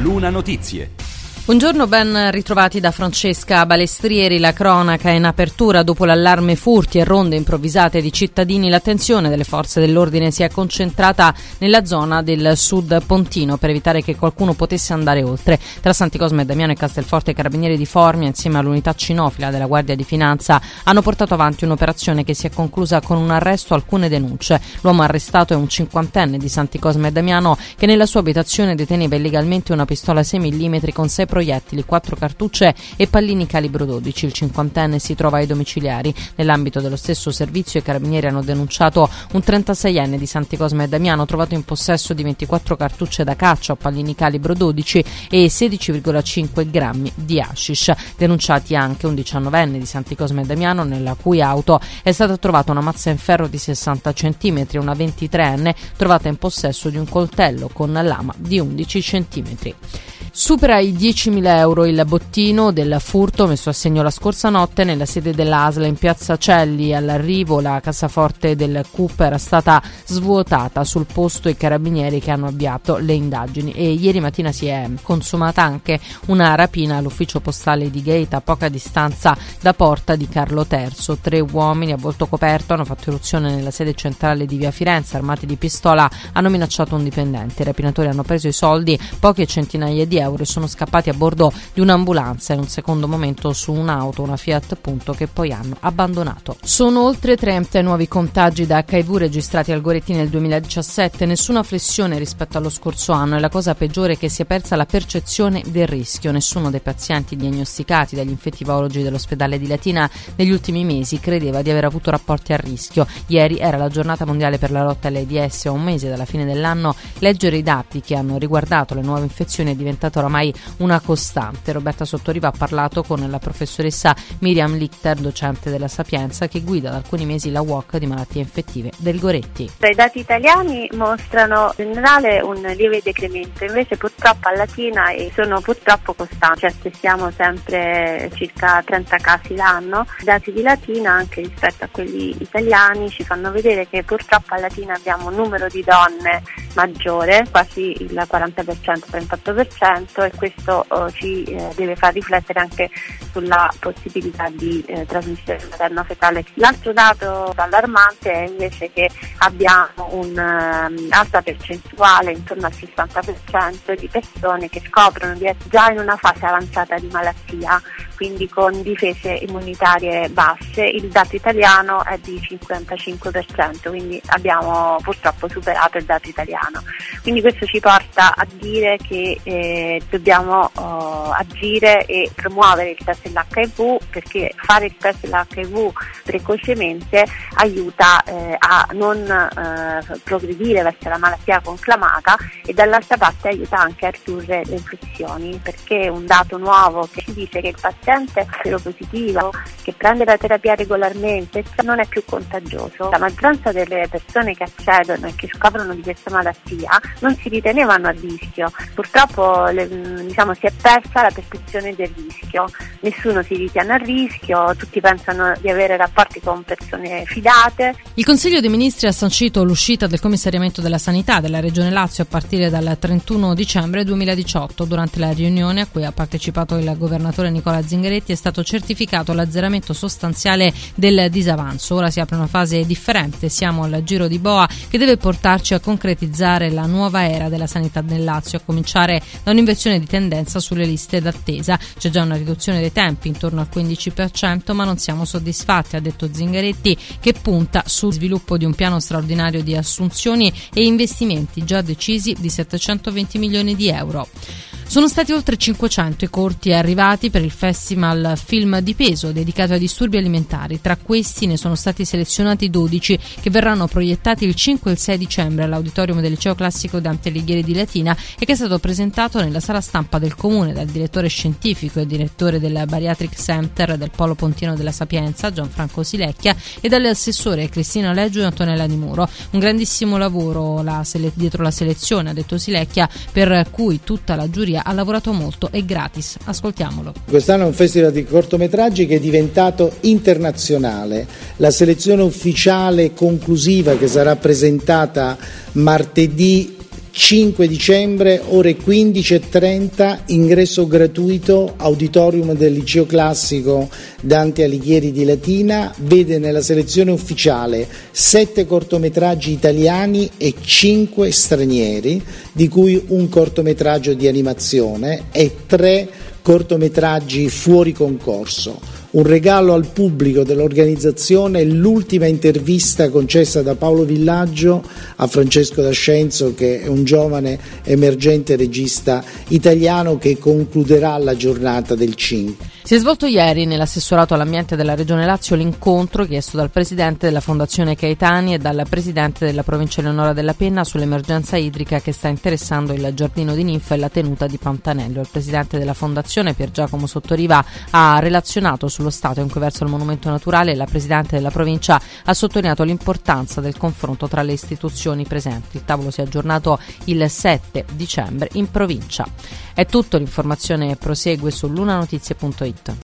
Luna Notizie. Buongiorno, ben ritrovati da Francesca Balestrieri. La cronaca in apertura. Dopo l'allarme furti e ronde improvvisate di cittadini, l'attenzione delle forze dell'ordine si è concentrata nella zona del sud pontino per evitare che qualcuno potesse andare oltre. Tra Santi Cosme e Damiano e Castelforte, i carabinieri di Formia insieme all'unità cinofila della Guardia di Finanza hanno portato avanti un'operazione che si è conclusa con un arresto e alcune denunce. L'uomo arrestato è un 50enne di Santi Cosme e Damiano che nella sua abitazione deteneva illegalmente una pistola 6 mm con 6 proiettili, 4 cartucce e pallini calibro 12. Il 50enne si trova ai domiciliari. Nell'ambito dello stesso servizio, i carabinieri hanno denunciato un 36enne di Santi Cosme e Damiano trovato in possesso di 24 cartucce da caccia o pallini calibro 12 e 16,5 grammi di hashish. Denunciati anche un 19enne di Santi Cosme e Damiano, nella cui auto è stata trovata una mazza in ferro di 60 cm e una 23enne trovata in possesso di un coltello con lama di 11 cm. Supera i 10.000 euro il bottino del furto messo a segno la scorsa notte nella sede dell'ASL in piazza Celli. All'arrivo la cassaforte del CUP era stata svuotata. Sul posto i carabinieri che hanno avviato le indagini, e ieri mattina si è consumata anche una rapina all'ufficio postale di Gaeta, a poca distanza da Porta di Carlo III. 3 uomini a volto coperto hanno fatto irruzione nella sede centrale di via Firenze, armati di pistola hanno minacciato un dipendente. I rapinatori hanno preso i soldi, poche centinaia di euro, e sono scappati a bordo di un'ambulanza e in un secondo momento su un'auto, una Fiat Punto, che poi hanno abbandonato. Sono oltre 30 nuovi contagi da HIV registrati al Goretti nel 2017, nessuna flessione rispetto allo scorso anno, e la cosa peggiore è che si è persa la percezione del rischio. Nessuno dei pazienti diagnosticati dagli infettivologi dell'ospedale di Latina negli ultimi mesi credeva di aver avuto rapporti a rischio. Ieri era la giornata mondiale per la lotta all'AIDS. A un mese dalla fine dell'anno leggere i dati che hanno riguardato le nuove infezioni è diventato oramai una costante. Roberta Sottoriva ha parlato con la professoressa Miriam Lichter, docente della Sapienza, che guida da alcuni mesi la WOC di malattie infettive del Goretti. I dati italiani mostrano in generale un lieve decremento, invece purtroppo a Latina sono purtroppo costanti, cioè stiamo sempre circa 30 casi l'anno. I dati di Latina, anche rispetto a quelli italiani, ci fanno vedere che purtroppo a Latina abbiamo un numero di donne maggiore, quasi il 40%, 38%, e questo ci deve far riflettere anche sulla possibilità di trasmissione materno-fetale. L'altro dato allarmante è invece che abbiamo un'alta percentuale, intorno al 60%, di persone che scoprono di essere già in una fase avanzata di malattia, quindi con difese immunitarie basse. Il dato italiano è di 55%, quindi abbiamo purtroppo superato il dato italiano. Quindi questo ci porta a dire che dobbiamo agire e promuovere il test dell'HIV, perché fare il test dell'HIV precocemente aiuta a non progredire verso la malattia conclamata, e dall'altra parte aiuta anche a ridurre le infezioni, perché un dato nuovo che ci dice che il paziente seropositivo che prende la terapia regolarmente non è più contagioso. La maggioranza delle persone che accedono e che scoprono di questa malattia non si ritenevano a rischio. Purtroppo si è persa la percezione del rischio, nessuno si ritiene a rischio, tutti pensano di avere rapporti con persone fidate. Il Consiglio dei Ministri ha sancito l'uscita del commissariamento della sanità della Regione Lazio a partire dal 31 dicembre 2018. Durante la riunione a cui ha partecipato il governatore Nicola Zingaretti è stato certificato l'azzeramento sostanziale del disavanzo. Ora si apre una fase differente, siamo al giro di boa che deve portarci a concretizzare la nuova era della sanità nel Lazio, a cominciare da un'inversione di tendenza sulle liste d'attesa. C'è già una riduzione dei tempi intorno al 15%, ma non siamo soddisfatti, ha detto Zingaretti, che punta sul sviluppo di un piano straordinario di assunzioni e investimenti già decisi di 720 milioni di euro. Sono stati oltre 500 i corti arrivati per il Festival Film di Peso dedicato ai disturbi alimentari. Tra questi ne sono stati selezionati 12 che verranno proiettati il 5 e il 6 dicembre all'Auditorium del Liceo Classico Dante Alighieri di Latina e che è stato presentato nella sala stampa del Comune dal direttore scientifico e direttore del Bariatric Center del Polo Pontino della Sapienza, Gianfranco Silecchia, e dall'assessore Cristina Leggio e Antonella Di Muro. Un grandissimo lavoro dietro la selezione, ha detto Silecchia, per cui tutta la giuria ha lavorato molto e gratis. Ascoltiamolo. Quest'anno è un festival di cortometraggi che è diventato internazionale. La selezione ufficiale conclusiva, che sarà presentata martedì 5 dicembre, ore 15:30, ingresso gratuito, auditorium del Liceo Classico Dante Alighieri di Latina, vede nella selezione ufficiale 7 cortometraggi italiani e 5 stranieri, di cui un cortometraggio di animazione e 3 cortometraggi fuori concorso. Un regalo al pubblico dell'organizzazione è l'ultima intervista concessa da Paolo Villaggio a Francesco D'Ascenzo, che è un giovane emergente regista italiano che concluderà la giornata del 5. Si è svolto ieri nell'assessorato all'ambiente della Regione Lazio l'incontro chiesto dal presidente della Fondazione Caetani e dal presidente della provincia Eleonora Della Penna sull'emergenza idrica che sta interessando il giardino di ninfa e la tenuta di Pantanello. Il presidente della Fondazione, Pier Giacomo Sottoriva, ha relazionato sullo stato in cui versa il monumento naturale e la presidente della provincia ha sottolineato l'importanza del confronto tra le istituzioni presenti. Il tavolo si è aggiornato il 7 dicembre in provincia. È tutto, l'informazione prosegue su lunanotizie.it.